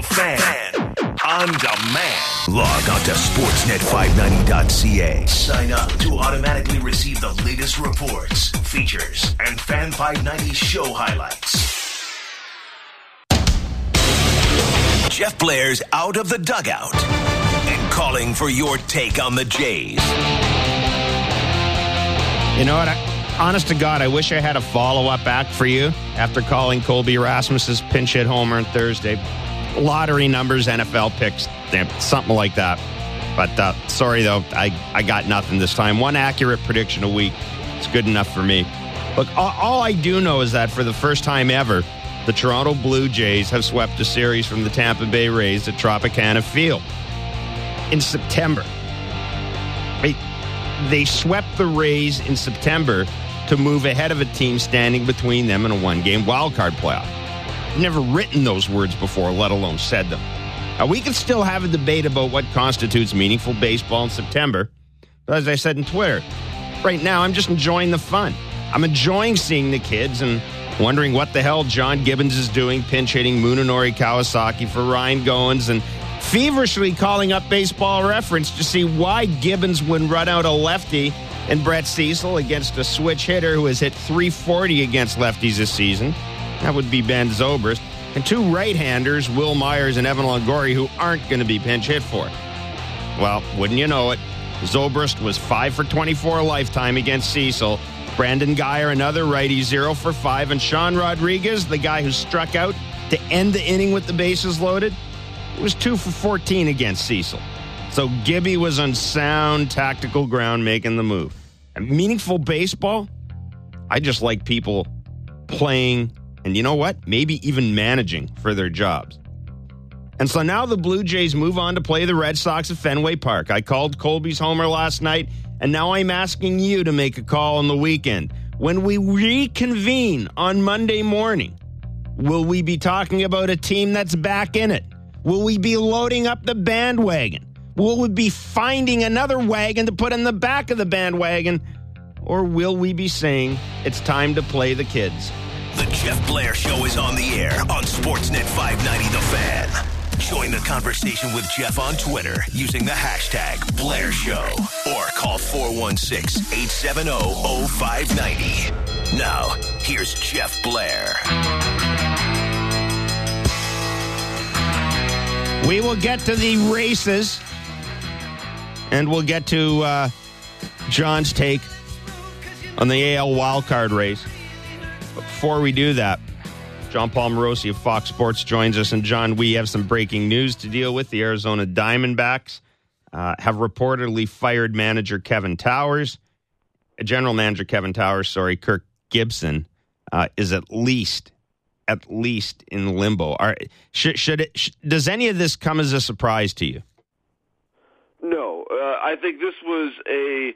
Fan on demand. Log on to sportsnet590.ca. Sign up to automatically receive the latest reports, features, and Fan 590 show highlights. Jeff Blair's out of the dugout and calling for your take on the Jays. You know what? Honest to God, I wish I had a follow-up act for you after calling Colby Rasmus's pinch hit homer on Thursday. Lottery numbers, NFL picks, something like that. But sorry, though, I got nothing this time. One accurate prediction a week. It's good enough for me. Look, all I do know is that for the first time ever, the Toronto Blue Jays have swept a series from the Tampa Bay Rays at Tropicana Field in September. They swept the Rays in September to move ahead of a team standing between them and a one-game wildcard playoff. I've never written those words before, let alone said them. Now, we can still have a debate about what constitutes meaningful baseball in September. But as I said in Twitter, right now I'm just enjoying the fun. I'm enjoying seeing the kids and wondering what the hell John Gibbons is doing, pinch hitting Munenori Kawasaki for Ryan Goins, and feverishly calling up Baseball Reference to see why Gibbons would run out a lefty and Brett Cecil against a switch hitter who has hit .340 against lefties this season. That would be Ben Zobrist. And two right-handers, Will Myers and Evan Longoria, who aren't going to be pinch hit for it. Well, wouldn't you know it, Zobrist was 5 for 24 lifetime against Cecil. Brandon Guyer, another righty, 0 for 5. And Sean Rodriguez, the guy who struck out to end the inning with the bases loaded, was 2 for 14 against Cecil. So Gibby was on sound tactical ground making the move. And meaningful baseball, I just like people playing, and you know what? Maybe even managing for their jobs. And so now the Blue Jays move on to play the Red Sox at Fenway Park. I called Colby's homer last night, and now I'm asking you to make a call on the weekend. When we reconvene on Monday morning, will we be talking about a team that's back in it? Will we be loading up the bandwagon? Will we be finding another wagon to put in the back of the bandwagon? Or will we be saying it's time to play the kids? The Jeff Blair Show is on the air on Sportsnet 590 The Fan. Join the conversation with Jeff on Twitter using the hashtag Blair Show or call 416-870-0590. Now, here's Jeff Blair. We will get to the races, and we'll get to John's take on the AL wildcard race. But before we do that, John Paul Morosi of Fox Sports joins us. And, John, we have some breaking news to deal with. The Arizona Diamondbacks have reportedly fired manager Kevin Towers. General manager Kevin Towers, Kirk Gibson, is at least in limbo. Does any of this come as a surprise to you? No. I think this was a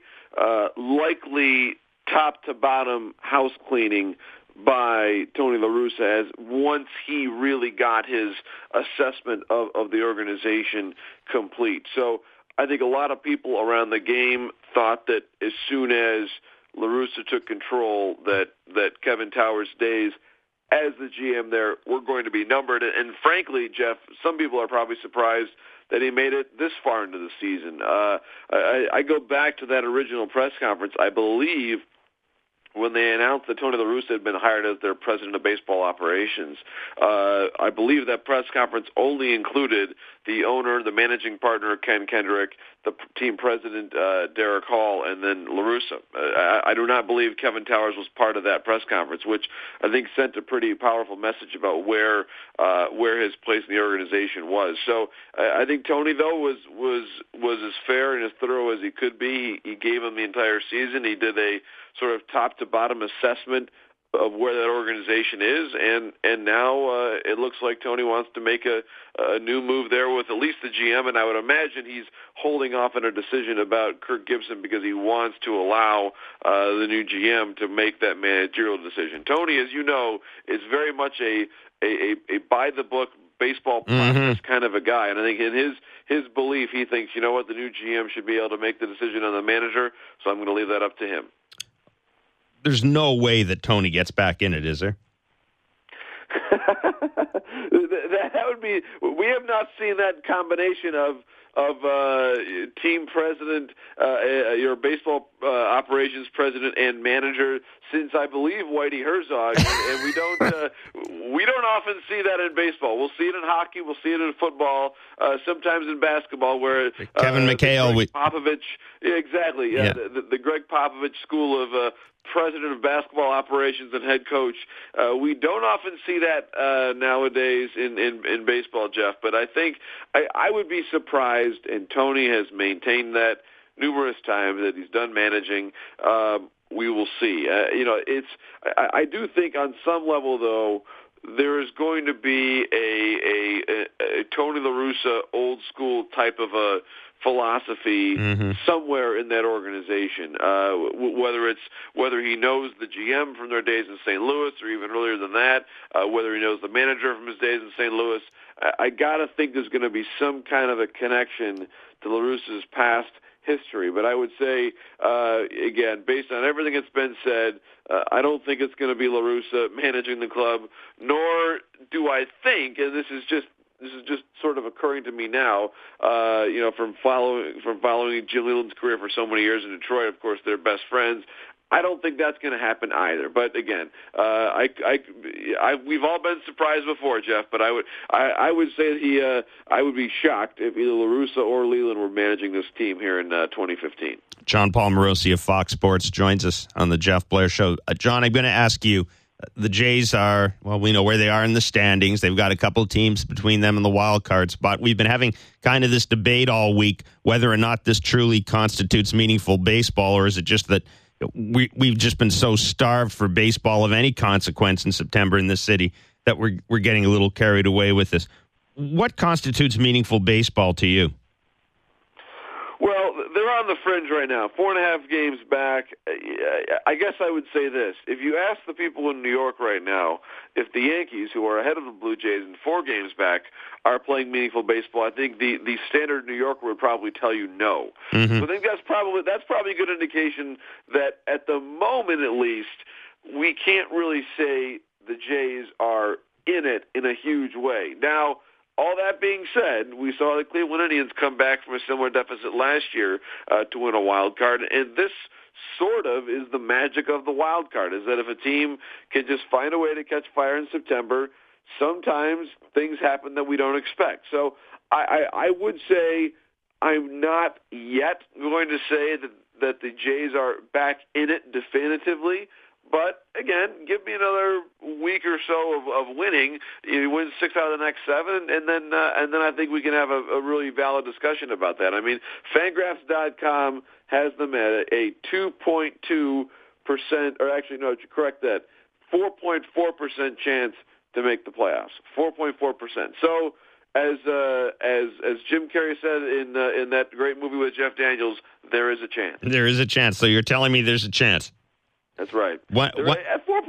likely top-to-bottom house cleaning by Tony La Russa as once he really got his assessment of the organization complete. So I think a lot of people around the game thought that as soon as La Russa took control that Kevin Towers' days as the GM there were going to be numbered. And frankly, Jeff, some people are probably surprised that he made it this far into the season. I go back to that original press conference, I believe, when they announced that Tony La Russa had been hired as their president of baseball operations. I believe that press conference only included the owner, the managing partner, Ken Kendrick, the team president, Derek Hall, and then La Russa. I do not believe Kevin Towers was part of that press conference, which I think sent a pretty powerful message about where his place in the organization was. So I think Tony, though, was as fair and as thorough as he could be. He gave him the entire season. He did a sort of top-to-bottom assessment of where that organization is, and now it looks like Tony wants to make a new move there with at least the GM, and I would imagine he's holding off on a decision about Kirk Gibson because he wants to allow the new GM to make that managerial decision. Tony, as you know, is very much a by-the-book baseball process kind of a guy, and I think in his belief, he thinks, you know what, the new GM should be able to make the decision on the manager, so I'm going to leave that up to him. There's no way that Tony gets back in it, is there? That would be. We have not seen that combination of team president, your baseball operations president and manager since I believe Whitey Herzog, and we don't often see that in baseball. We'll see it in hockey, we'll see it in football, sometimes in basketball where Kevin McHale, Popovich, exactly, the Greg Popovich school of president of basketball operations and head coach. We don't often see that nowadays in baseball, Jeff, but I think I would be surprised, and Tony has maintained that numerous times that he's done managing. We will see. I do think on some level, though, there is going to be a Tony La Russa old school type of a philosophy somewhere in that organization, whether he knows the GM from their days in St. Louis or even earlier than that, whether he knows the manager from his days in St. Louis. I got to think there's going to be some kind of a connection to La Russa's past history. But I would say, again, based on everything that's been said, I don't think it's going to be La Russa managing the club, nor do I think, and this is just sort of occurring to me now, from following Jim Leyland's career for so many years in Detroit. Of course, they're best friends. I don't think that's going to happen either. But again, we've all been surprised before, Jeff. But I would say I would be shocked if either La Russa or Leyland were managing this team here in 2015. John Paul Morosi of Fox Sports joins us on the Jeff Blair Show. John, I'm going to ask you. The Jays are, well, we know where they are in the standings. They've got a couple of teams between them and the wild card spot. We've been having kind of this debate all week whether or not this truly constitutes meaningful baseball, or is it just that we've just been so starved for baseball of any consequence in September in this city that we're getting a little carried away with this. What constitutes meaningful baseball to you? Well, they're on the fringe right now. 4.5 games back. I guess I would say this. If you ask the people in New York right now if the Yankees, who are ahead of the Blue Jays and 4 games back, are playing meaningful baseball, I think the standard New Yorker would probably tell you no. Mm-hmm. So I think that's probably a good indication that at the moment at least, we can't really say the Jays are in it in a huge way. Now, all that being said, we saw the Cleveland Indians come back from a similar deficit last year to win a wild card, and this sort of is the magic of the wild card, is that if a team can just find a way to catch fire in September, sometimes things happen that we don't expect. So I would say I'm not yet going to say that the Jays are back in it definitively. But, again, give me another week or so of winning. You win 6 out of the next 7, and then I think we can have a really valid discussion about that. I mean, Fangraphs.com has them at a 2.2%, or actually, no, to correct that, 4.4% chance to make the playoffs. 4.4%. So, as Jim Carrey said in that great movie with Jeff Daniels, there is a chance. There is a chance. So you're telling me there's a chance. That's right. What? At 4.4%,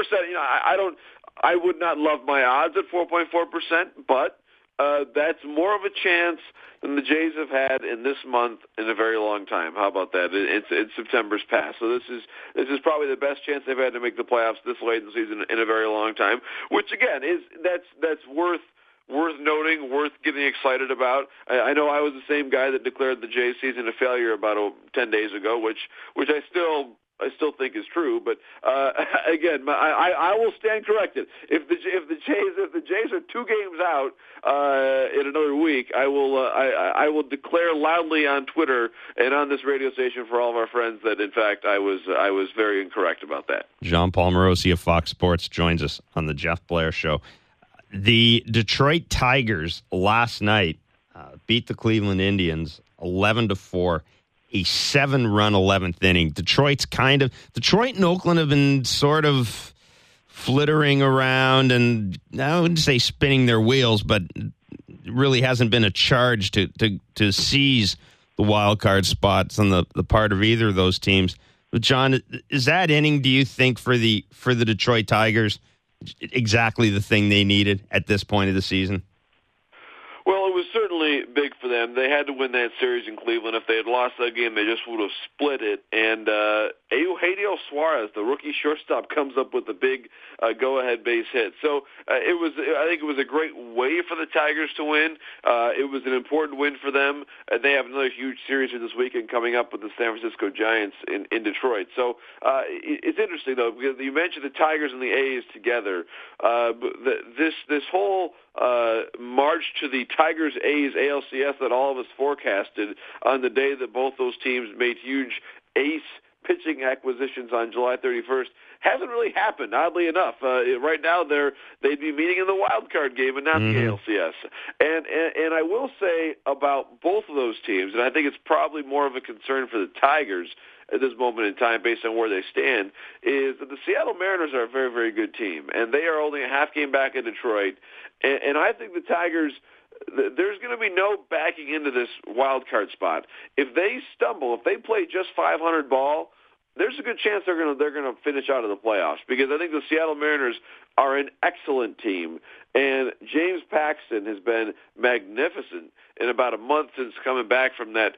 I would not love my odds at 4.4%, but that's more of a chance than the Jays have had in this month in a very long time. How about that? It's September's past. So this is probably the best chance they've had to make the playoffs this late in the season in a very long time. Which again that's worth noting, worth getting excited about. I know I was the same guy that declared the Jays season a failure about 10 days ago, which I still think is true, but again, I will stand corrected. If the Jays are 2 games out in another week, I will declare loudly on Twitter and on this radio station for all of our friends that in fact I was very incorrect about that. John Paul Morosi of Fox Sports joins us on the Jeff Blair Show. The Detroit Tigers last night beat the Cleveland Indians 11-4. A 7-run 11th inning. Detroit and Oakland have been sort of flittering around, and I wouldn't say spinning their wheels, but it really hasn't been a charge to seize the wild card spots on the part of either of those teams. But John, is that inning, do you think, for the Detroit Tigers exactly the thing they needed at this point of the season? Well, it was certainly big for them. They had to win that series in Cleveland. If they had lost that game, they just would have split it. And Eugenio Suarez, the rookie shortstop, comes up with a big go-ahead base hit. So I think it was a great way for the Tigers to win. It was an important win for them. They have another huge series this weekend coming up with the San Francisco Giants in Detroit. So it's interesting, though, because you mentioned the Tigers and the A's together. This whole march to the Tigers-A's ALCS that all of us forecasted on the day that both those teams made huge ace pitching acquisitions on July 31st hasn't really happened, oddly enough. Right now, they'd be meeting in the wild card game and not the ALCS. And I will say about both of those teams, and I think it's probably more of a concern for the Tigers at this moment in time based on where they stand, is that the Seattle Mariners are a very, very good team, and they are only a half game back in Detroit. And I think the Tigers, there's going to be no backing into this wild card spot. If they stumble, if they play just 500 ball, there's a good chance they're going to finish out of the playoffs, because I think the Seattle Mariners are an excellent team, and James Paxton has been magnificent in about a month since coming back from that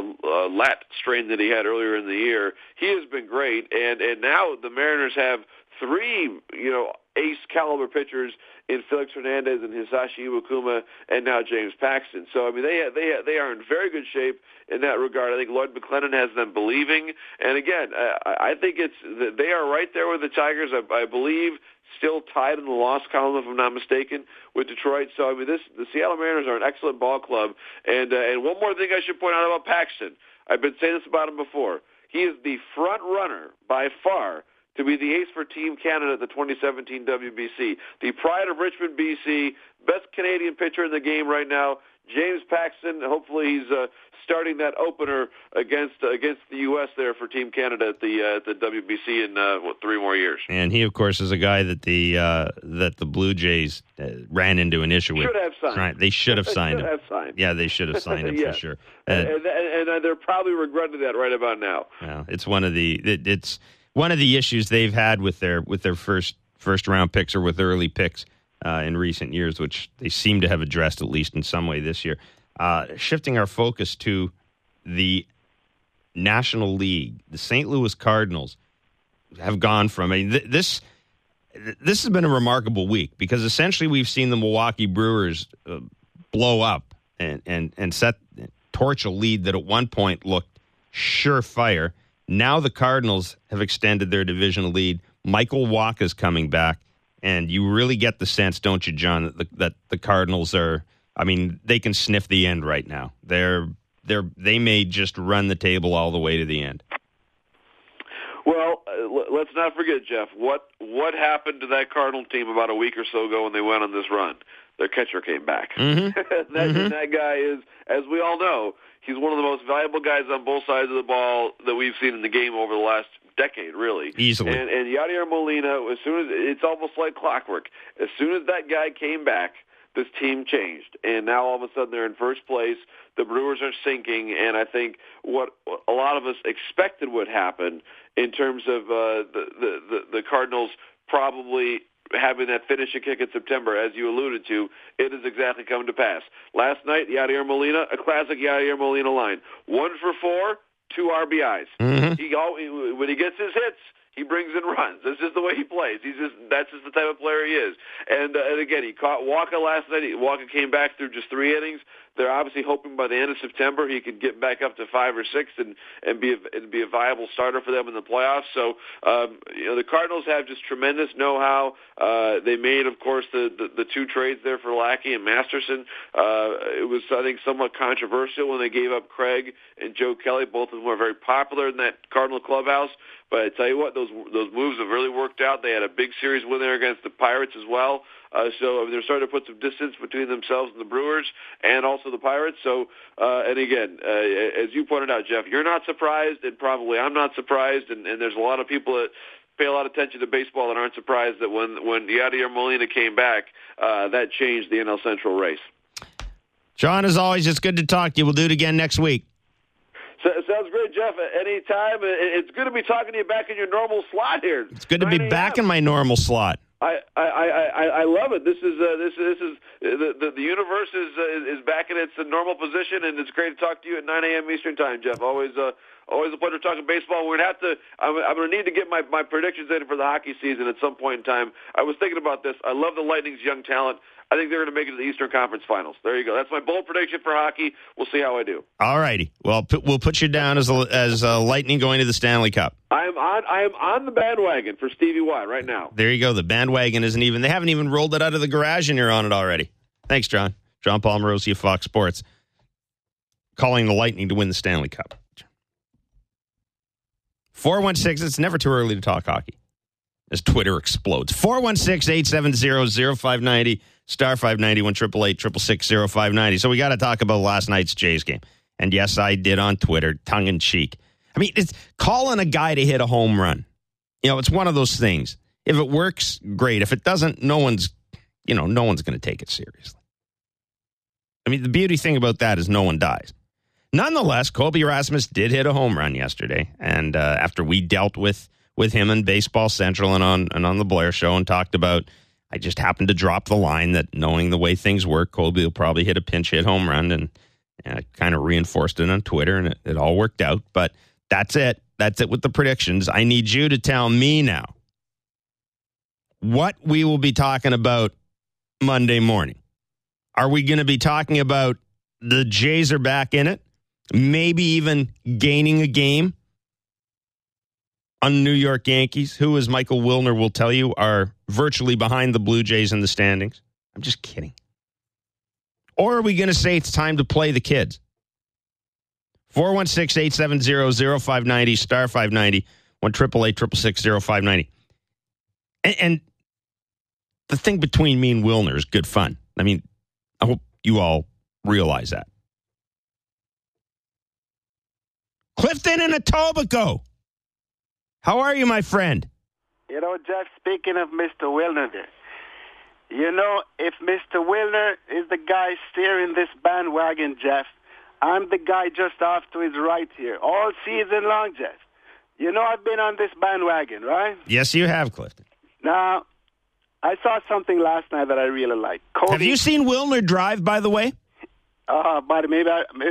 lat strain that he had earlier in the year. He has been great, and now the Mariners have three, ace caliber pitchers in Felix Hernandez and Hisashi Iwakuma, and now James Paxton. So I mean, they are in very good shape in that regard. I think Lloyd McClellan has them believing, and again, I think they are right there with the Tigers. I believe still tied in the loss column, if I'm not mistaken, with Detroit. So I mean, the Seattle Mariners are an excellent ball club. And one more thing I should point out about Paxton. I've been saying this about him before. He is the front runner by far to be the ace for Team Canada at the 2017 WBC. The pride of Richmond, BC, best Canadian pitcher in the game right now, James Paxton. Hopefully he's starting that opener against the U.S. there for Team Canada at the WBC in 3 more years. And he, of course, is a guy that the Blue Jays ran into an issue with. Should have signed. Right. They should have signed him. Yeah, they should have signed him for sure. And they're probably regretting that right about now. Yeah, it's one of the issues they've had with their first round picks or with early picks in recent years, which they seem to have addressed at least in some way this year. Shifting our focus to the National League, the St. Louis Cardinals have gone from this has been a remarkable week, because essentially we've seen the Milwaukee Brewers blow up and torch a lead that at one point looked surefire. Now the Cardinals have extended their divisional lead. Michael Wacha's coming back, and you really get the sense, don't you, John, that the Cardinals are, I mean, they can sniff the end right now. They may just run the table all the way to the end. Well, let's not forget, Jeff, what happened to that Cardinal team about a week or so ago when they went on this run? Their catcher came back. Mm-hmm. That guy is, as we all know, he's one of the most valuable guys on both sides of the ball that we've seen in the game over the last decade, really. Easily. And Yadier Molina, as soon as, it's almost like clockwork. As soon as that guy came back, this team changed. And now all of a sudden they're in first place. The Brewers are sinking. And I think what a lot of us expected would happen in terms of the Cardinals probably having that finishing kick in September, as you alluded to, it has exactly come to pass. Last night, Yadier Molina, a classic Yadier Molina line. 1 for 4, 2 RBIs. Mm-hmm. When he gets his hits, he brings in runs. That's just the way he plays. That's just the type of player he is. And again, he caught Wacha last night. Wacha came back through just 3 innings. They're obviously hoping by the end of September he can get back up to 5 or 6 and be a viable starter for them in the playoffs. So the Cardinals have just tremendous know-how. They made, of course, the 2 trades there for Lackey and Masterson. It was, I think, somewhat controversial when they gave up Craig and Joe Kelly. Both of them were very popular in that Cardinal clubhouse. But I tell you what, those moves have really worked out. They had a big series win there against the Pirates as well. So they're starting to put some distance between themselves and the Brewers and also the Pirates. So, and again, as you pointed out, Jeff, you're not surprised, and probably I'm not surprised, and there's a lot of people that pay a lot of attention to baseball and aren't surprised that when Yadier Molina came back, that changed the NL Central race. John, as always, it's good to talk to you. We'll do it again next week. Sounds great, Jeff. Anytime. It's good to be talking to you back in your normal slot here. It's good to be back in my normal slot. I love it. This is the universe is back in its normal position, and it's great to talk to you at 9 a.m. Eastern Time, Jeff. Always a pleasure talking baseball. We're gonna have to. I'm gonna need to get my predictions in for the hockey season at some point in time. I was thinking about this. I love the Lightning's young talent. I think they're going to make it to the Eastern Conference Finals. There you go. That's my bold prediction for hockey. We'll see how I do. All righty. Well, we'll put you down as Lightning going to the Stanley Cup. I am on the bandwagon for Stevie Y right now. There you go. The bandwagon isn't even. They haven't even rolled it out of the garage, and you're on it already. Thanks, John. John Palmarosi of Fox Sports, calling the Lightning to win the Stanley Cup. 416. It's never too early to talk hockey. As Twitter explodes. 416-870-0590. Star 590 1-888-666-0590. So we got to talk about last night's Jays game. And yes, I did on Twitter, tongue in cheek. I mean, it's calling a guy to hit a home run. You know, it's one of those things. If it works, great. If it doesn't, no one's going to take it seriously. I mean, the beauty thing about that is no one dies. Nonetheless, Colby Rasmus did hit a home run yesterday. And after we dealt with him in Baseball Central and on the Blair Show and talked about, I just happened to drop the line that knowing the way things work, Colby will probably hit a pinch hit home run, and kind of reinforced it on Twitter, and it all worked out. But that's it. That's it with the predictions. I need you to tell me now what we will be talking about Monday morning. Are we going to be talking about the Jays are back in it, maybe even gaining a game on New York Yankees, who, as Michael Wilner will tell you, are virtually behind the Blue Jays in the standings? I'm just kidding. Or are we going to say it's time to play the kids? 416-870-0590, star 590, 1-888-666-0590. And the thing between me and Wilner is good fun. I mean, I hope you all realize that. Clifton in Etobicoke. How are you, my friend? You know, Jeff, speaking of Mr. Wilner there, you know, if Mr. Wilner is the guy steering this bandwagon, Jeff, I'm the guy just off to his right here, all season long, Jeff. You know I've been on this bandwagon, right? Yes, you have, Clifton. Now, I saw something last night that I really liked. Have you seen Wilner drive, by the way? But maybe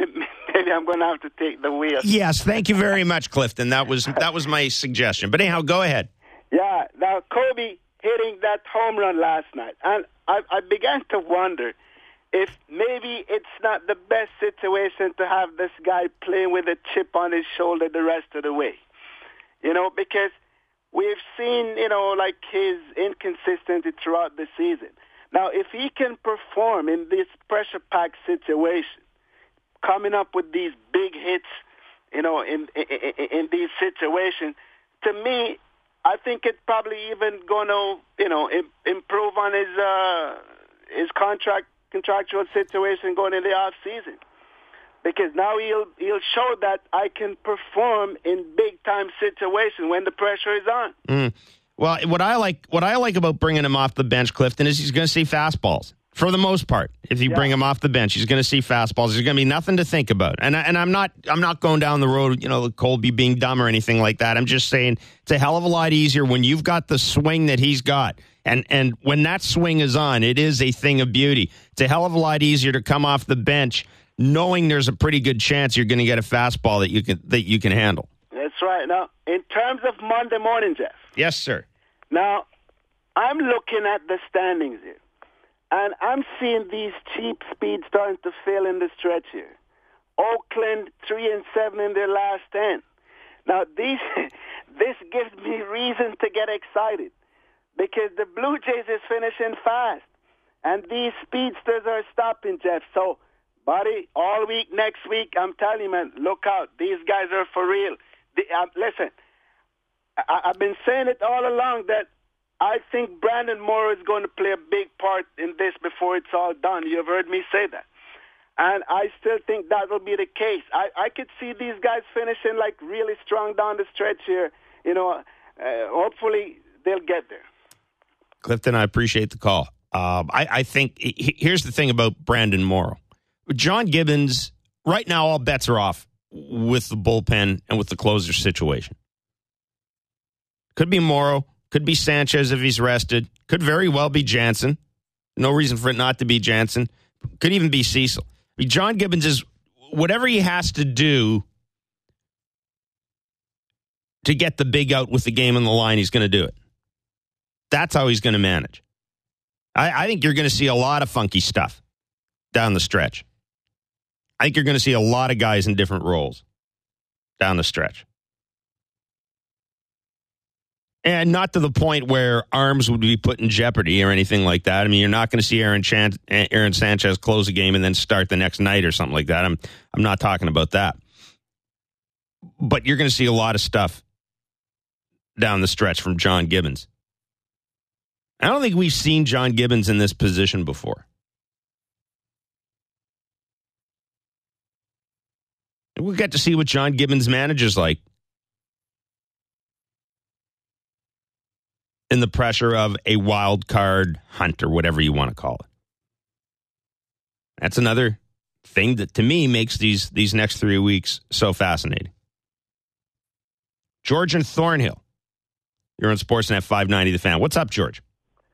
I'm going to have to take the wheel. Yes, thank you very much, Clifton. That was my suggestion. But anyhow, go ahead. Yeah, now Kobe hitting that home run last night. And I began to wonder if maybe it's not the best situation to have this guy playing with a chip on his shoulder the rest of the way. You know, because we've seen, you know, like his inconsistency throughout the season. Now, if he can perform in this pressure-packed situation, coming up with these big hits, you know, in these situations, to me, I think it's probably even going to, you know, improve on his contractual situation going in the off season, because now he'll show that I can perform in big time situations when the pressure is on. Well, what I like about bringing him off the bench, Clifton, is he's going to see fastballs for the most part. If you bring him off the bench, he's going to see fastballs. There's going to be nothing to think about. And I'm not going down the road, you know, Colby being dumb or anything like that. I'm just saying it's a hell of a lot easier when you've got the swing that he's got. And when that swing is on, it is a thing of beauty. It's a hell of a lot easier to come off the bench knowing there's a pretty good chance you're going to get a fastball that you can handle. That's right. Now, in terms of Monday morning, Jeff. Yes, sir. Now, I'm looking at the standings here, and I'm seeing these cheap speeds starting to fail in the stretch here. Oakland 3-7 in their last 10. Now, this gives me reason to get excited, because the Blue Jays is finishing fast, and these speedsters are stopping, Jeff. So, buddy, all week next week, I'm telling you, man, look out. These guys are for real. Listen, I've been saying it all along that I think Brandon Morrow is going to play a big part in this before it's all done. You've heard me say that. And I still think that will be the case. I could see these guys finishing like really strong down the stretch here. You know, hopefully they'll get there. Clifton, I appreciate the call. I think here's the thing about Brandon Morrow. John Gibbons, right now all bets are off with the bullpen and with the closer situation. Could be Morrow, Could be Sanchez if he's rested. Could very well be Jansen. No reason for it not to be Jansen. Could even be Cecil. I mean, John Gibbons is whatever he has to do to get the big out with the game on the line, he's going to do it. That's how he's going to manage. I think you're going to see a lot of funky stuff down the stretch. I think you're going to see a lot of guys in different roles down the stretch. And not to the point where arms would be put in jeopardy or anything like that. I mean, you're not going to see Aaron Sanchez close a game and then start the next night or something like that. I'm not talking about that. But you're going to see a lot of stuff down the stretch from John Gibbons. I don't think we've seen John Gibbons in this position before. We'll get to see what John Gibbons manages like in the pressure of a wild card hunt or whatever you want to call it. That's another thing that, to me, makes these next 3 weeks so fascinating. George in Thornhill. You're on Sportsnet 590 The Fan. What's up, George?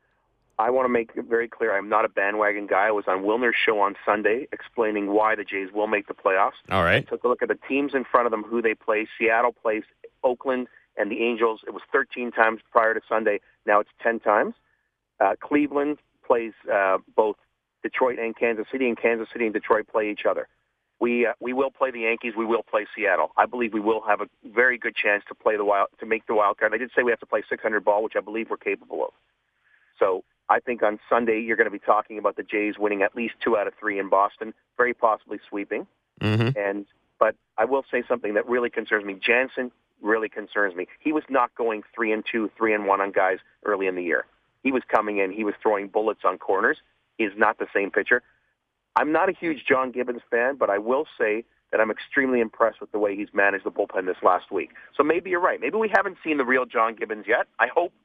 I want to make it very clear I'm not a bandwagon guy. I was on Wilner's show on Sunday explaining why the Jays will make the playoffs. All right. I took a look at the teams in front of them, who they play. Seattle plays Oakland and the Angels. It was 13 times prior to Sunday. Now it's 10 times. Cleveland plays both Detroit and Kansas City, and Kansas City and Detroit play each other. We will play the Yankees. We will play Seattle. I believe we will have a very good chance to make the wild card. I did say we have to play 600 ball, which I believe we're capable of. So I think on Sunday you're going to be talking about the Jays winning at least 2 out of 3 in Boston, very possibly sweeping. Mm-hmm. But I will say something that really concerns me. Jansen really concerns me. He was not going 3-2, 3-1 on guys early in the year. He was coming in. He was throwing bullets on corners. He is not the same pitcher. I'm not a huge John Gibbons fan, but I will say that I'm extremely impressed with the way he's managed the bullpen this last week. So maybe you're right. Maybe we haven't seen the real John Gibbons yet. I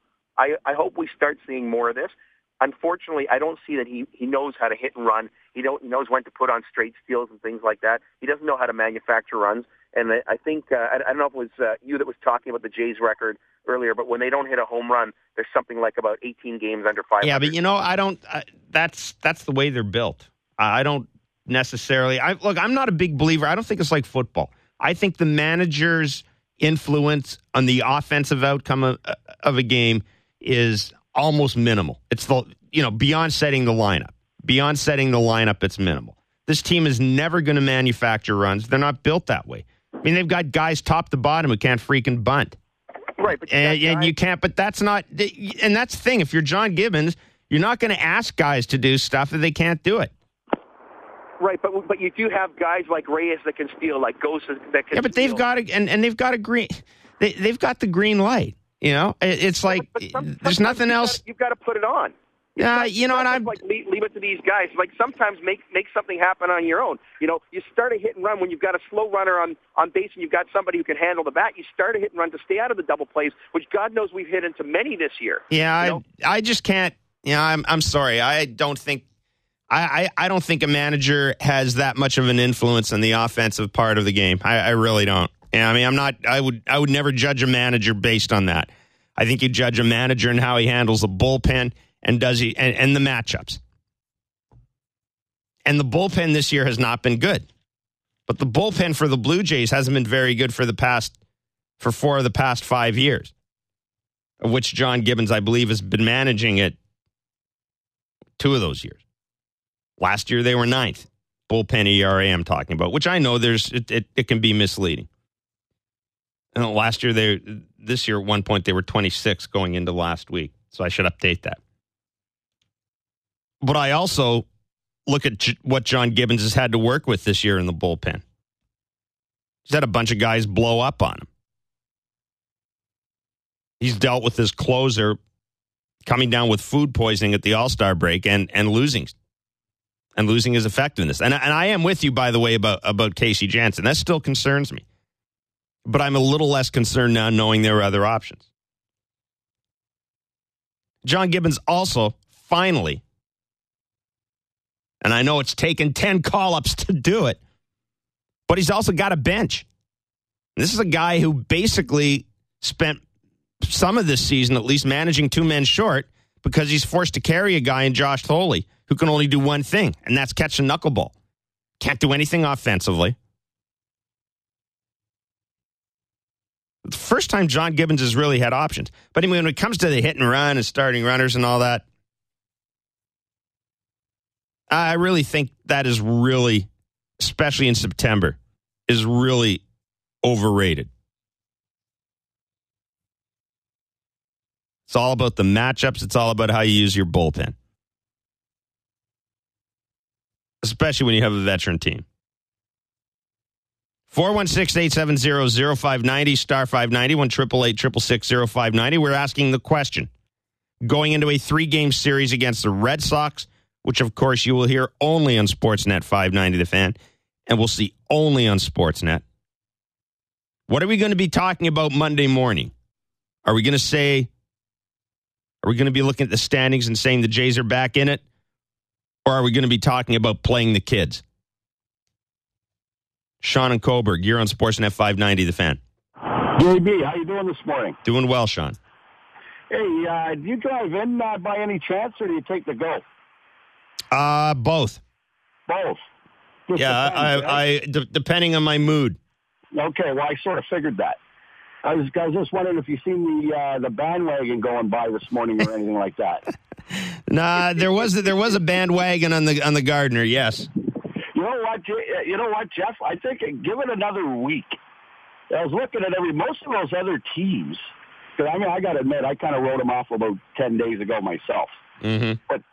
hope we start seeing more of this. Unfortunately, I don't see that he knows how to hit and run. He knows when to put on straight steals and things like that. He doesn't know how to manufacture runs. And I think, I don't know if it was you that was talking about the Jays record earlier, but when they don't hit a home run, there's something like about 18 games under 500. Yeah, but that's the way they're built. I don't necessarily, I'm not a big believer. I don't think it's like football. I think the manager's influence on the offensive outcome of a game is almost minimal. It's beyond setting the lineup. Beyond setting the lineup, it's minimal. This team is never going to manufacture runs. They're not built that way. I mean, they've got guys top to bottom who can't freaking bunt. Right, but you can't. But that's not. And that's the thing. If you're John Gibbons, you're not going to ask guys to do stuff if they can't do it. Right, but you do have guys like Reyes that can steal, like Ghost that can. Yeah, but they've got they've got a green. They've got the green light. You know, it's like there's nothing else. You've got to put it on. Yeah, and I'm like leave it to these guys. Like sometimes make something happen on your own. You know, you start a hit and run when you've got a slow runner on base and you've got somebody who can handle the bat. You start a hit and run to stay out of the double plays, which God knows we've hit into many this year. Yeah, I just can't. I'm sorry. I don't think a manager has that much of an influence on the offensive part of the game. I really don't. Yeah, I mean, I'm not. I would never judge a manager based on that. I think you judge a manager and how he handles the bullpen and and the matchups. And the bullpen this year has not been good, but the bullpen for the Blue Jays hasn't been very good for 4 of the past 5 years, of which John Gibbons, I believe, has been managing it 2 of those years. Last year they were 9th. Bullpen ERA I'm talking about, which I know it can be misleading. And this year at one point they were 26 going into last week, so I should update that. But I also look at what John Gibbons has had to work with this year in the bullpen. He's had a bunch of guys blow up on him. He's dealt with his closer coming down with food poisoning at the All-Star break and losing his effectiveness. And I am with you, by the way, about Casey Jansen. That still concerns me. But I'm a little less concerned now knowing there are other options. John Gibbons also, finally, and I know it's taken 10 call-ups to do it, but he's also got a bench. This is a guy who basically spent some of this season, at least managing 2 men short because he's forced to carry a guy in Josh Thole who can only do one thing, and that's catch a knuckleball. Can't do anything offensively. The first time John Gibbons has really had options. But anyway, when it comes to the hit and run and starting runners and all that, I really think that is really, especially in September, is really overrated. It's all about the matchups. It's all about how you use your bullpen. Especially when you have a veteran team. 416-870-0590, star 590, 1-888-666-0590. We're asking the question. Going into a 3-game series against the Red Sox, which, of course, you will hear only on Sportsnet 590 The Fan, and we'll see only on Sportsnet. What are we going to be talking about Monday morning? Are we going to be looking at the standings and saying the Jays are back in it? Or are we going to be talking about playing the kids? Sean and Coburg, you're on Sportsnet 590 The Fan. JB, how you doing this morning? Doing well, Sean. Hey, do you drive in by any chance, or do you take the go? Both. Both. Just Yeah, depends, right? Depending on my mood. Okay, well, I sort of figured that. I was just wondering if you seen the bandwagon going by this morning or anything like that. Nah, there was a bandwagon on the Gardner. Yes. You know what, Jeff? I think give it another week. I was looking at most of those other teams. Because I got to admit, I kind of wrote them off about 10 days ago myself. Mm-hmm. But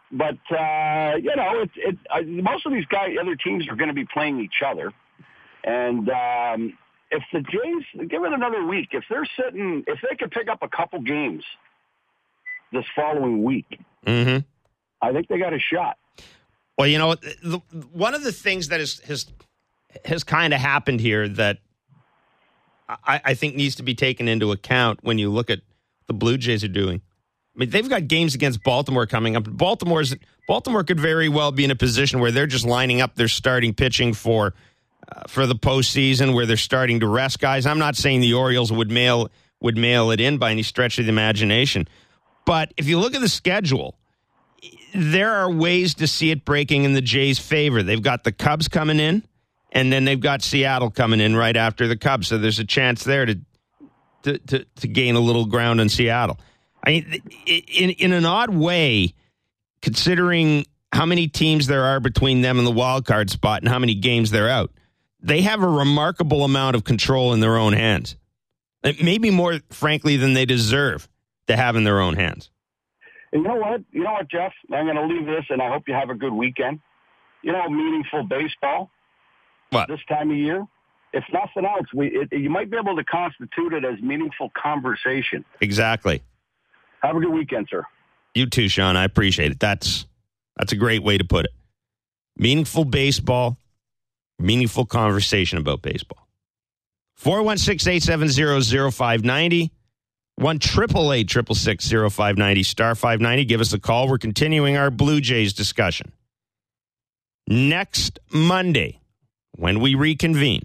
most of these other teams are going to be playing each other, and if the Jays give it another week, if they could pick up a couple games this following week, mm-hmm. I think they got a shot. Well, one of the things that has kind of happened here that I think needs to be taken into account when you look at the Blue Jays are doing. I mean, they've got games against Baltimore coming up. Baltimore could very well be in a position where they're just lining up their starting pitching for the postseason, where they're starting to rest guys. I'm not saying the Orioles would mail it in by any stretch of the imagination, but if you look at the schedule, there are ways to see it breaking in the Jays' favor. They've got the Cubs coming in, and then they've got Seattle coming in right after the Cubs. So there's a chance there to gain a little ground in Seattle. I mean, in an odd way, considering how many teams there are between them and the wild card spot and how many games they're out, they have a remarkable amount of control in their own hands. Maybe more, frankly, than they deserve to have in their own hands. And you know what, Jeff? I'm going to leave this, and I hope you have a good weekend. Meaningful baseball. What? This time of year. If nothing else, you might be able to constitute it as meaningful conversation. Exactly. Have a good weekend, sir. You too, Sean. I appreciate it. That's a great way to put it. Meaningful baseball, meaningful conversation about baseball. 416-870-0590, 1-888-666-0590, star 590. Give us a call. We're continuing our Blue Jays discussion. Next Monday, when we reconvene,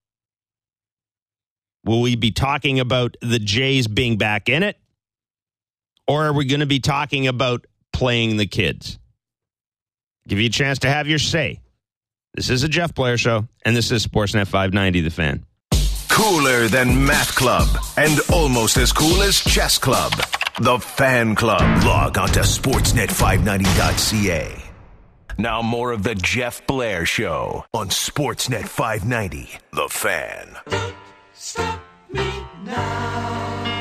will we be talking about the Jays being back in it? Or are we going to be talking about playing the kids? Give you a chance to have your say. This is a Jeff Blair Show, and this is Sportsnet 590, The Fan. Cooler than Math Club and almost as cool as Chess Club. The Fan Club. Log on to sportsnet590.ca. Now more of the Jeff Blair Show on Sportsnet 590, The Fan. Don't stop me now.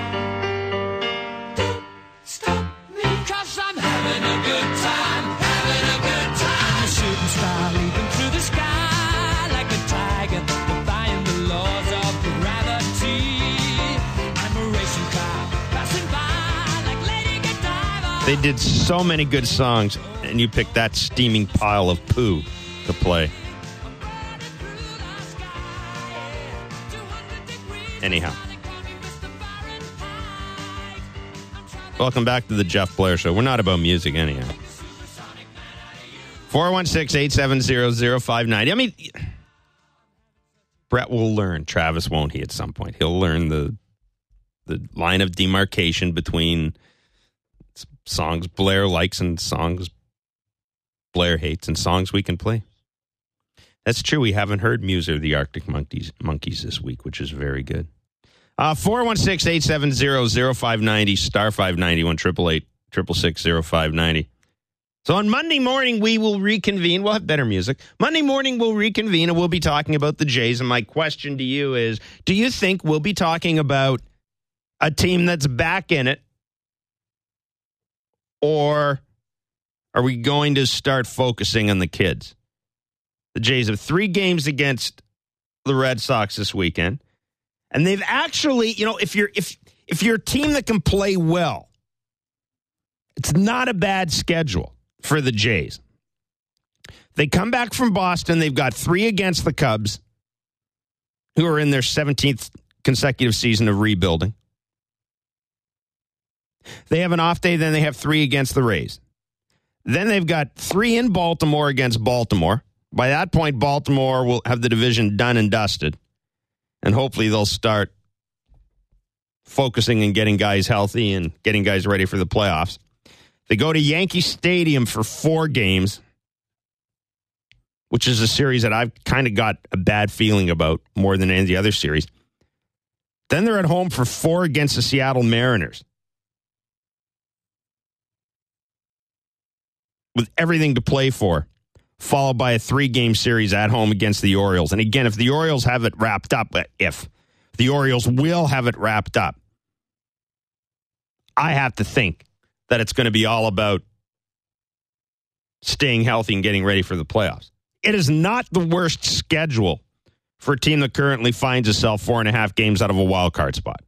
Stop me, 'cause I'm having a good time, I'm a shooting star leaping through the sky like a tiger, defying the laws of gravity. I'm a racing car passing by like Lady Godiva. They did so many good songs, and you picked that steaming pile of poo to play. Anyhow. Welcome back to the Jeff Blair Show. We're not about music anyhow. 416-870-0590. I mean, Brett will learn. Travis won't he at some point? He'll learn the the line of demarcation between songs Blair likes and songs Blair hates and songs we can play. That's true. We haven't heard Muser of the Arctic Monkeys this week, which is very good. 416-870-0590, star 591, 888-666-0590. So on Monday morning, we will reconvene. We'll have better music. Monday morning, we'll reconvene, and we'll be talking about the Jays. And my question to you is, do you think we'll be talking about a team that's back in it? Or are we going to start focusing on the kids? The Jays have 3 games against the Red Sox this weekend. And they've actually, if you're a team that can play well, it's not a bad schedule for the Jays. They come back from Boston. They've got 3 against the Cubs, who are in their 17th consecutive season of rebuilding. They have an off day, then they have 3 against the Rays. Then they've got 3 in Baltimore against Baltimore. By that point, Baltimore will have the division done and dusted. And hopefully they'll start focusing on getting guys healthy and getting guys ready for the playoffs. They go to Yankee Stadium for 4 games, which is a series that I've kind of got a bad feeling about more than any of the other series. Then they're at home for 4 against the Seattle Mariners, with everything to play for, followed by a 3-game series at home against the Orioles. And again, if the Orioles have it wrapped up, if the Orioles will have it wrapped up, I have to think that it's going to be all about staying healthy and getting ready for the playoffs. It is not the worst schedule for a team that currently finds itself 4.5 games out of a wild card spot.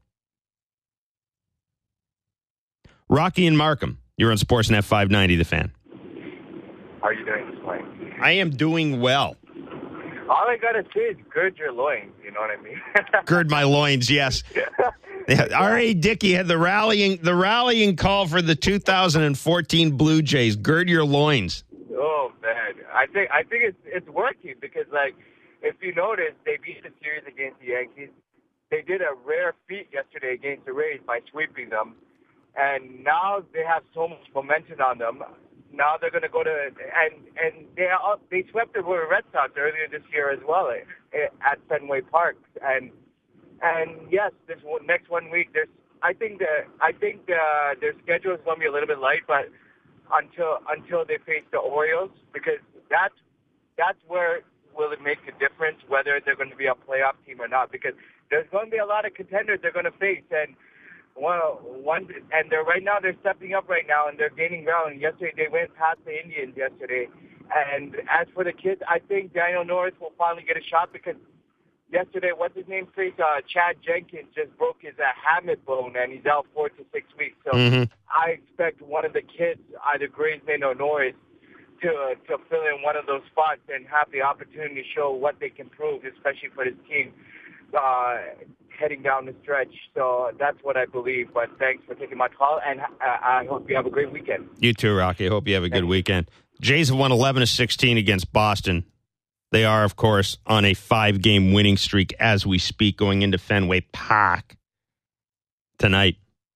Rocky and Markham, you're on Sportsnet 590, The Fan. How are you doing this morning? I am doing well. All I gotta say is gird your loins. You know what I mean? Gird my loins, yes. R.A. Dickey had the rallying call for the 2014 Blue Jays. Gird your loins. Oh man, I think it's working because, like, if you notice, they beat the series against the Yankees. They did a rare feat yesterday against the Rays by sweeping them, and now they have so much momentum on them. Now they're going to go to and they swept the Red Sox earlier this year as well at Fenway Park, and yes, this next 1 week I think their schedule is going to be a little bit light, but until they face the Orioles, because that's where will it make a difference whether they're going to be a playoff team or not, because there's going to be a lot of contenders they're going to face, and they're stepping up right now, and they're gaining ground. Yesterday, they went past the Indians yesterday. And as for the kids, I think Daniel Norris will finally get a shot, because yesterday, what's his name? Chad Jenkins just broke his hamate bone, and he's out 4 to 6 weeks. So I expect one of the kids, either Graysman or Norris, to fill in one of those spots and have the opportunity to show what they can prove, especially for this team heading down the stretch. So that's what I believe. But thanks for taking my call, and I hope you have a great weekend. You too, Rocky. I hope you have a good weekend. Jays have won 11 of 16 against Boston. They are, of course, on a 5-game winning streak as we speak, going into Fenway Park tonight.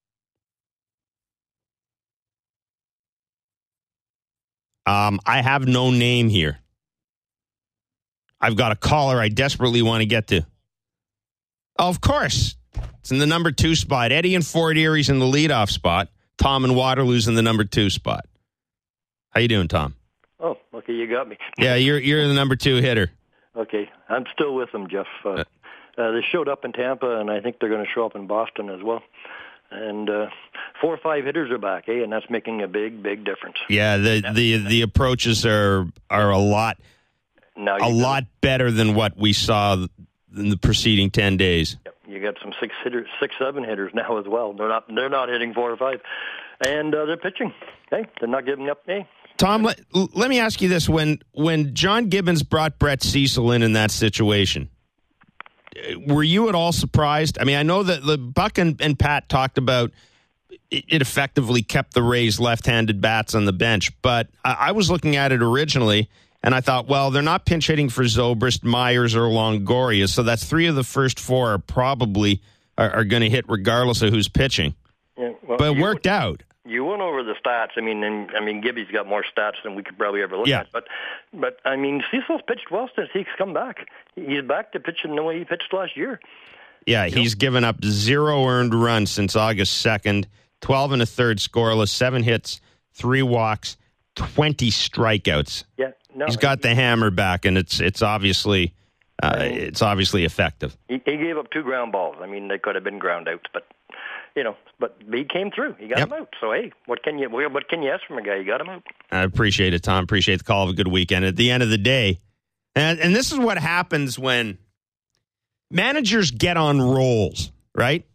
I have no name here. I've got a caller I desperately want to get to. Oh, of course. It's in the number 2 spot. Eddie in Fort Erie's in the leadoff spot. Tom in Waterloo's in the number 2 spot. How you doing, Tom? Oh, okay, you got me. Yeah, you're the number 2 hitter. Okay, I'm still with them, Jeff. They showed up in Tampa, and I think they're going to show up in Boston as well. And 4 or 5 hitters are back, and that's making a big, big difference. Yeah, the approaches are a lot better than what we saw in the preceding 10 days. Yep. You got some 6, 7 hitters now as well. They're not hitting 4 or 5, and they're pitching. Hey, they're not giving up. Hey. Tom, let me ask you this: when John Gibbons brought Brett Cecil in that situation, were you at all surprised? I mean, I know that the Buck and Pat talked about it effectively kept the Rays' left-handed bats on the bench, but I was looking at it originally, and I thought, well, they're not pinch hitting for Zobrist, Myers, or Longoria, so that's 3 of the first 4 are probably are going to hit regardless of who's pitching. Yeah, well, but it worked out. You went over the stats. I mean, Gibby's got more stats than we could probably ever look at. But I mean, Cecil's pitched well since he's come back. He's back to pitching the way he pitched last year. Yeah, he's given up 0 earned runs since August 2nd, 12 and a third scoreless, 7 hits, 3 walks, 20 strikeouts. Yeah, no, he's got the hammer back, and it's obviously effective. He gave up 2 ground balls. I mean, they could have been ground outs, but he came through. He got him out. So hey, what can you ask from a guy? You got him out. I appreciate it, Tom. Appreciate the call. Have a good weekend. At the end of the day, and this is what happens when managers get on rolls, right?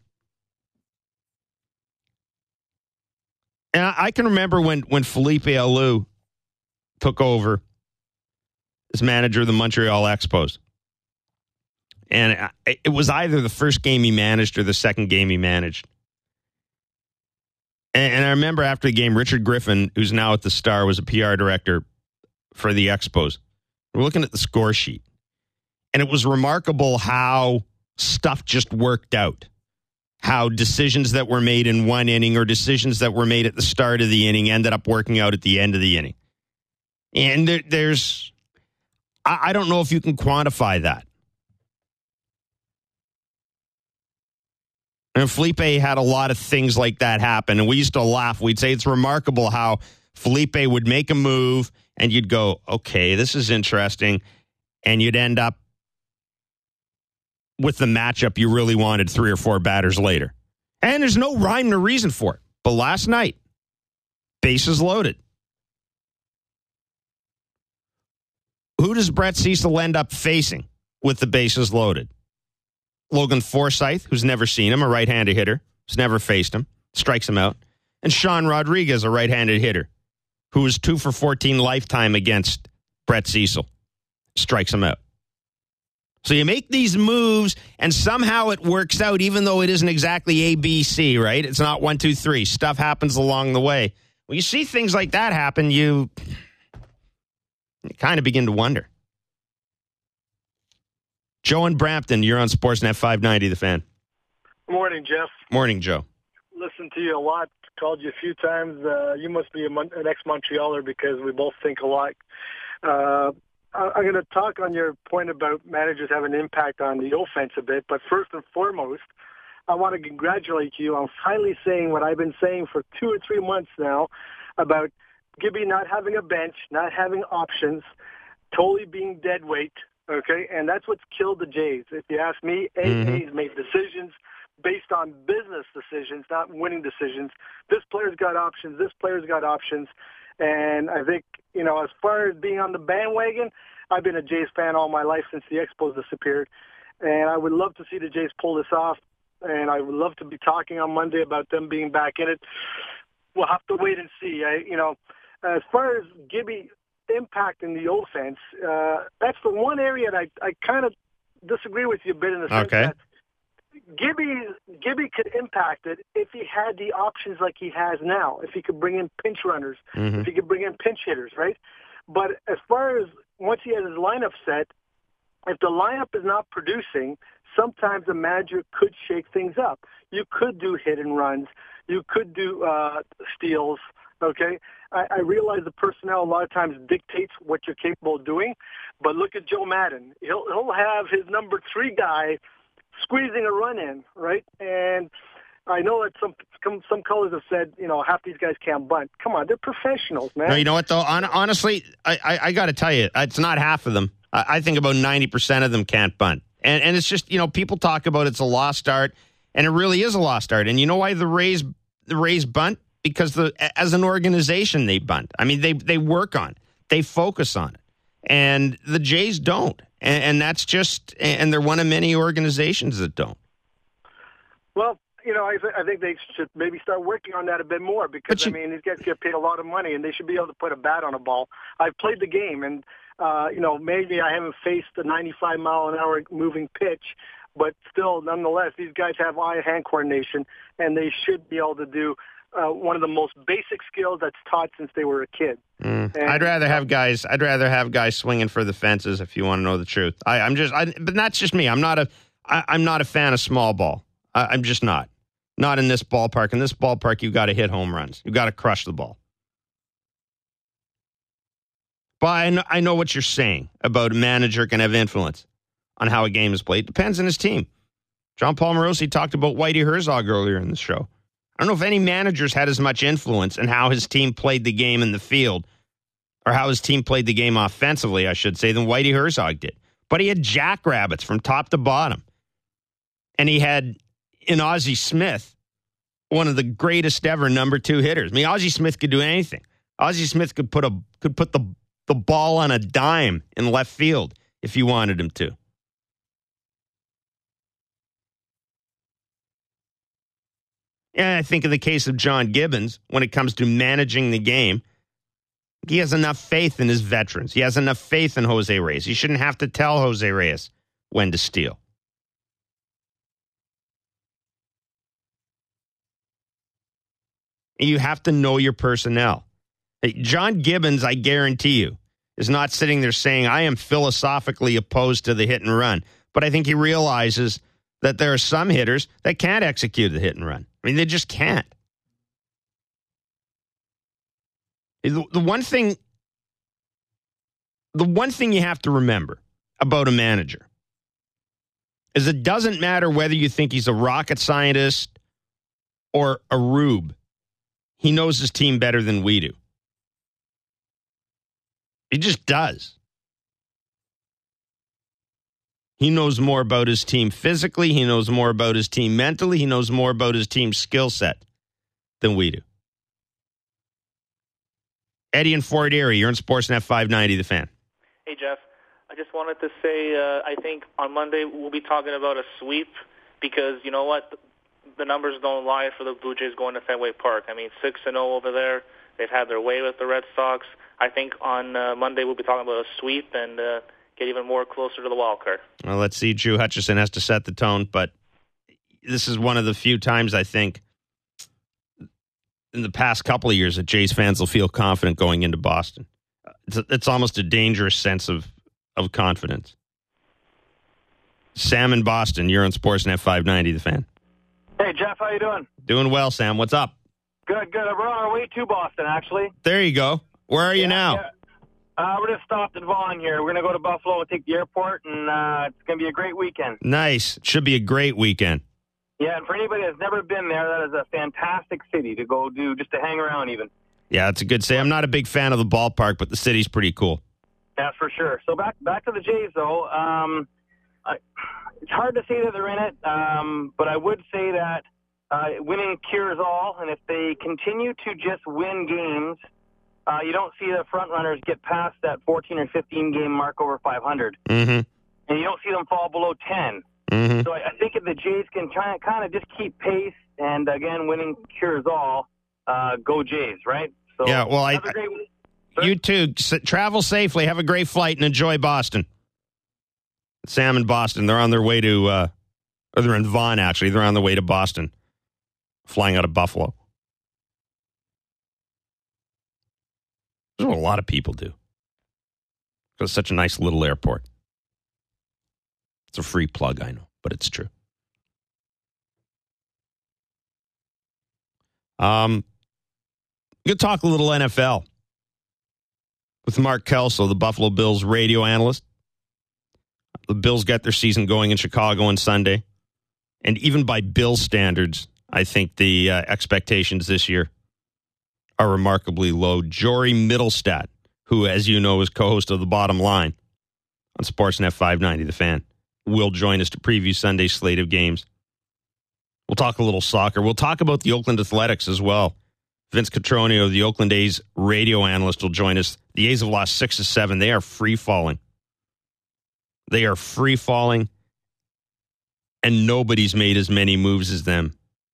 And I can remember when Felipe Alou took over as manager of the Montreal Expos. And it was either the first game he managed or the second game he managed. And I remember after the game, Richard Griffin, who's now at the Star, was a PR director for the Expos. We're looking at the score sheet. And it was remarkable how stuff just worked out. How decisions that were made in one inning or decisions that were made at the start of the inning ended up working out at the end of the inning. And there's, I don't know if you can quantify that. And Felipe had a lot of things like that happen. And we used to laugh. We'd say it's remarkable how Felipe would make a move and you'd go, okay, this is interesting. And you'd end up with the matchup you really wanted 3 or 4 batters later. And there's no rhyme or reason for it. But last night, bases loaded. Who does Brett Cecil end up facing with the bases loaded? Logan Forsythe, who's never seen him, a right-handed hitter, who's never faced him, strikes him out. And Sean Rodriguez, a right-handed hitter, who was 2 for 14 lifetime against Brett Cecil, strikes him out. So you make these moves, and somehow it works out, even though it isn't exactly ABC, right? It's not 1, 2, 3. Stuff happens along the way. When you see things like that happen, you kind of begin to wonder. Joe in Brampton, you're on Sportsnet 590, The Fan. Morning, Jeff. Morning, Joe. Listened to you a lot. Called you a few times. You must be an ex-Montrealer because we both think alike. I'm going to talk on your point about managers having an impact on the offense a bit, but first and foremost, I want to congratulate you on finally saying what I've been saying for 2 or 3 months now about Gibby not having a bench, not having options, totally being dead weight, okay? And that's what's killed the Jays. If you ask me, A's made decisions based on business decisions, not winning decisions. This player's got options, this player's got options. And I think, as far as being on the bandwagon, I've been a Jays fan all my life since the Expos disappeared. And I would love to see the Jays pull this off. And I would love to be talking on Monday about them being back in it. We'll have to wait and see. As far as Gibby impacting the offense, that's the one area that I kind of disagree with you a bit in the sense that Gibby could impact it if he had the options like he has now, if he could bring in pinch runners, if he could bring in pinch hitters, right? But as far as once he has his lineup set, if the lineup is not producing, sometimes the manager could shake things up. You could do hit and runs. You could do steals, okay? I realize the personnel a lot of times dictates what you're capable of doing, but look at Joe Madden. He'll have his number 3 guy squeezing a run in, right? And I know that some callers have said, half these guys can't bunt. Come on, they're professionals, man. No, you know what, though? Honestly, I got to tell you, it's not half of them. I think about 90% of them can't bunt. And it's just, people talk about it's a lost art, and it really is a lost art. And you know why the Rays bunt? Because as an organization, they bunt. I mean, they work on it. They focus on it. And the Jays don't. And that's just, and they're one of many organizations that don't. Well, I think they should maybe start working on that a bit more because, these guys get paid a lot of money and they should be able to put a bat on a ball. I've played the game and, maybe I haven't faced a 95-mile-an-hour moving pitch, but still, nonetheless, these guys have eye-hand coordination and they should be able to do one of the most basic skills that's taught since they were a kid. I'd rather have guys swinging for the fences. If you want to know the truth, but that's just me. I'm not a fan of small ball. I'm just not. Not in this ballpark. In this ballpark, you've got to hit home runs. You've got to crush the ball. But I know what you're saying about a manager can have influence on how a game is played. Depends on his team. John Paul Morosi talked about Whitey Herzog earlier in the show. I don't know if any managers had as much influence in how his team played the game in the field, or how his team played the game offensively, I should say, than Whitey Herzog did. But he had jackrabbits from top to bottom. And he had, in Ozzie Smith, one of the greatest ever number 2 hitters. I mean, Ozzie Smith could do anything. Ozzie Smith could put the ball on a dime in left field if you wanted him to. And I think in the case of John Gibbons, when it comes to managing the game, he has enough faith in his veterans. He has enough faith in Jose Reyes. He shouldn't have to tell Jose Reyes when to steal. You have to know your personnel. Hey, John Gibbons, I guarantee you, is not sitting there saying, I am philosophically opposed to the hit and run. But I think he realizes that there are some hitters that can't execute the hit and run. I mean, they just can't. The one thing you have to remember about a manager is it doesn't matter whether you think he's a rocket scientist or a rube. He knows his team better than we do. He just does. He knows more about his team physically. He knows more about his team mentally. He knows more about his team's skill set than we do. Eddie in Fort Erie, you're in Sportsnet 590, The Fan. Hey, Jeff. I just wanted to say I think on Monday we'll be talking about a sweep because, you know what, the numbers don't lie for the Blue Jays going to Fenway Park. I mean, 6-0 over there. They've had their way with the Red Sox. I think on Monday we'll be talking about a sweep and get even more closer to the wild card. Well, let's see. Drew Hutchison has to set the tone, but this is one of the few times I think in the past couple of years that Jays fans will feel confident going into Boston. It's almost a dangerous sense of confidence. Sam in Boston, you're on Sportsnet 590, The Fan. Hey, Jeff, how you doing? Doing well, Sam. What's up? Good. We're on our way to Boston, actually. There you go. Where are you now? Yeah. We're just stopped at Vaughan here. We're going to go to Buffalo and take the airport, and it's going to be a great weekend. Nice. It should be a great weekend. Yeah, and for anybody that's never been there, that is a fantastic city to go do, just to hang around even. Yeah, that's a good say. I'm not a big fan of the ballpark, but the city's pretty cool. That's for sure. So back to the Jays, though. It's hard to say that they're in it, but I would say that winning cures all, and if they continue to just win games, you don't see the front runners get past that 14 or 15 game mark over 500, and you don't see them fall below 10. So I think if the Jays can kind of just keep pace, and again, winning cures all, go Jays, right? So yeah, well, you too. Travel safely. Have a great flight and enjoy Boston. Sam in Boston. They're on their way to, or they're in Vaughan, actually. They're on their way to Boston, flying out of Buffalo. That's what a lot of people do. It's such a nice little airport. It's a free plug, I know, but it's true. Good talk a little NFL with Mark Kelso, the Buffalo Bills radio analyst. The Bills get their season going in Chicago on Sunday. And even by Bills standards, I think the expectations this year are remarkably low. Jory Mittelstadt, who, as you know, is co-host of The Bottom Line on Sportsnet 590, The Fan, will join us to preview Sunday's slate of games. We'll talk a little soccer. We'll talk about the Oakland Athletics as well. Vince Cotroneo, the Oakland A's radio analyst, will join us. The A's have lost 6-7. They are free-falling. They are free-falling, and nobody's made as many moves as them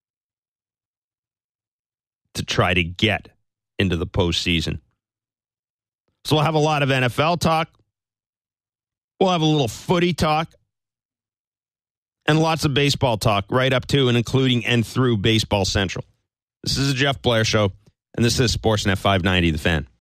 to try to get into the postseason. So we'll have a lot of NFL talk. We'll have a little footy talk. And lots of baseball talk right up to and including and through Baseball Central. This is a Jeff Blair Show, and this is Sportsnet 590, The Fan.